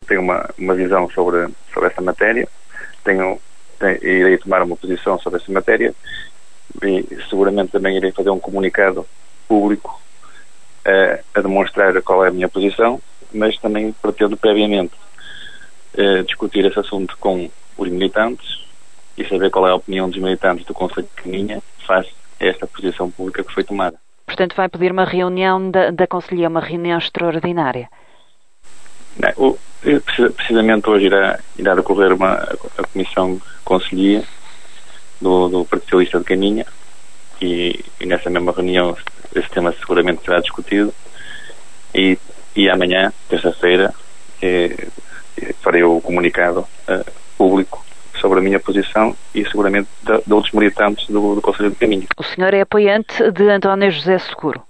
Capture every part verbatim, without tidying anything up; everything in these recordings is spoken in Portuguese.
tenho uma, uma visão sobre, sobre essa matéria, tenho, tenho, irei tomar uma posição sobre essa matéria e seguramente também irei fazer um comunicado público uh, a demonstrar qual é a minha posição, mas também pretendo previamente uh, discutir esse assunto com os militantes e saber qual é a opinião dos militantes do Conselho de Caminha face a esta posição pública que foi tomada. Portanto, vai pedir uma reunião da, da Conselhia, uma reunião extraordinária? Não, o, precisamente hoje irá, irá decorrer uma, a Comissão Conselhia do, do Partido Socialista de Caminha e, e nessa mesma reunião esse tema seguramente será discutido e, e amanhã, terça-feira, eh, farei o comunicado eh, público sobre a minha posição e seguramente de, de outros militantes do, do Conselho de Caminha. O senhor é apoiante de António José Seguro?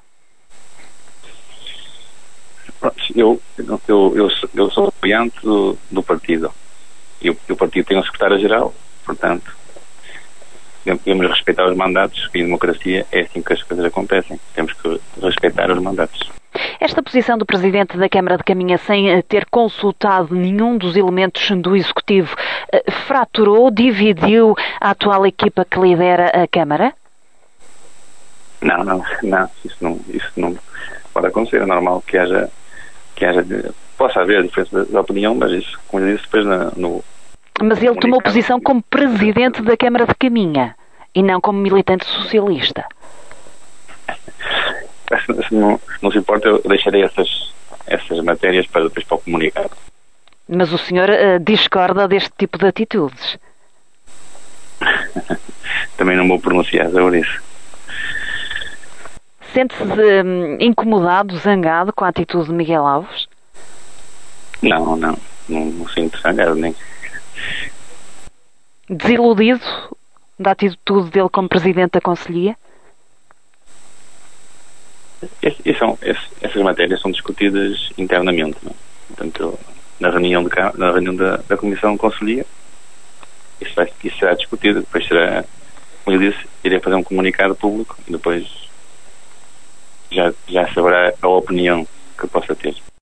Eu, eu, eu, eu sou apoiante do, do partido e o, o partido tem um secretário-geral, portanto devemos respeitar os mandatos e a democracia é assim que as coisas acontecem, temos que respeitar os mandatos. Esta posição do Presidente da Câmara de Caminha sem ter consultado nenhum dos elementos do Executivo fraturou, dividiu a atual equipa que lidera a Câmara? Não, não, não, isso não, isso não pode acontecer, é normal que haja que haja, possa haver diferença de opinião, mas isso, como eu disse, depois na, no... Mas ele tomou posição como Presidente da Câmara de Caminha e não como militante socialista. Se não, se não se importa, eu deixarei essas, essas matérias para depois para o comunicado. Mas o senhor uh, discorda deste tipo de atitudes? Também não vou pronunciar sobre isso. Sente-se um, incomodado, zangado com a atitude de Miguel Alves? Não, não. Não, não sinto zangado, nem... Desiludido da atitude dele como Presidente da Conselhia? Esse, esse são, esse, essas matérias são discutidas internamente, não é? Portanto, na reunião, de, na reunião da, da Comissão de Conselhia, isso, vai, isso será discutido. Depois será, como eu disse, irei fazer um comunicado público e depois já, já saberá a opinião que possa ter.